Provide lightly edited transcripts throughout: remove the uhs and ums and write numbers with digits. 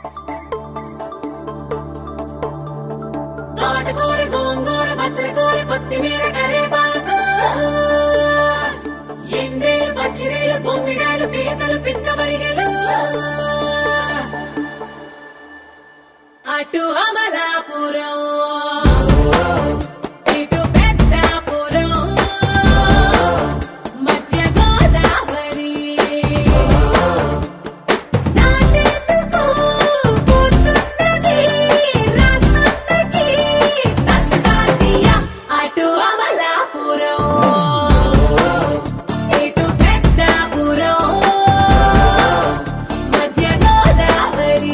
తోటకూర గోంగూర పచ్చకూర కొత్తిమీర కరేపాకు ఎండ్రేలు పచ్చిరేలు బొమ్మిడాలు పీతలు పిత్తమరిగెలు అటు అమలాపురం ఇటు పెద్దాపురం మధ్య గోదావరి నాటెందుకు పుట్టున్నది రాసంతకి తస్సాదియ అటు అమలాపురం ఇటు పెద్దాపురం మధ్య గోదావరి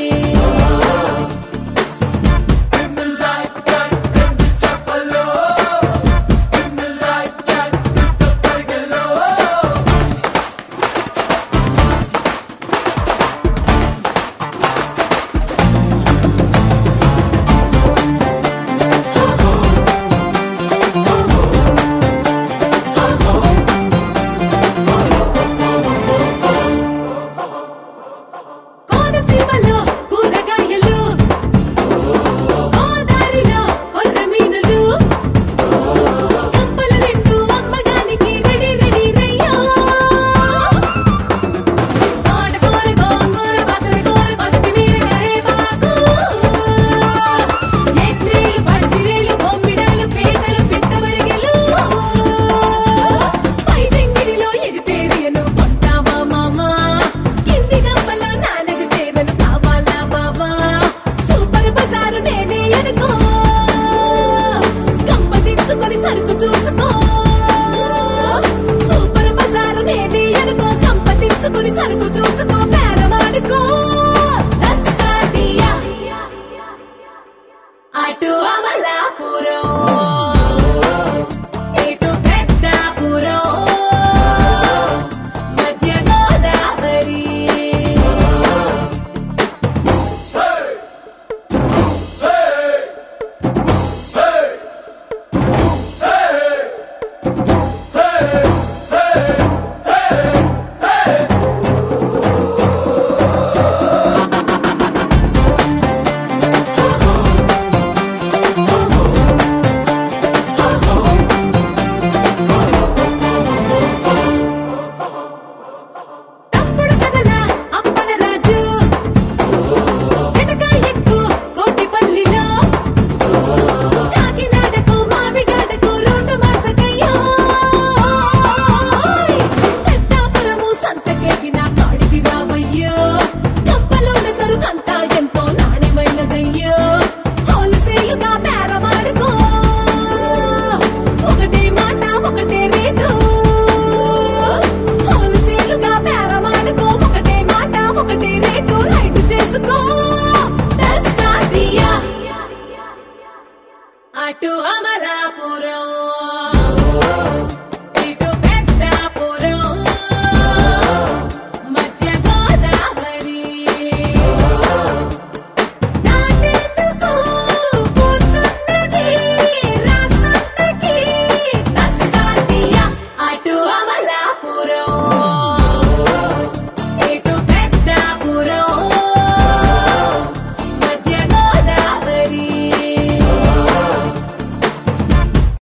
కోనసీమలో కూరగాయలు గోదారిలో కొర్రమీనులు కంపల నిండు అమ్మడానికి రెడీ రెడీ రయ్యో తోటకూర గోంగూర పచ్చకూర కొత్తిమీర కరేపాకు ఎండ్రేలు పచ్చిరేలు బొమ్మిడాలు పీతలు పిత్తమరిగెలు పై చెంగిడిలో ఎజిటేరియను కొంటావా మామా కింది గంపలో నానెజిటేరియను కావాలా బావా సూపర్ బజారు నేనే అనుకో గంప దించుకొని సరుకు చూసుకో సూపర్ బజారు నేనే అనుకో గంప దించుకొని సరుకు చూసుకో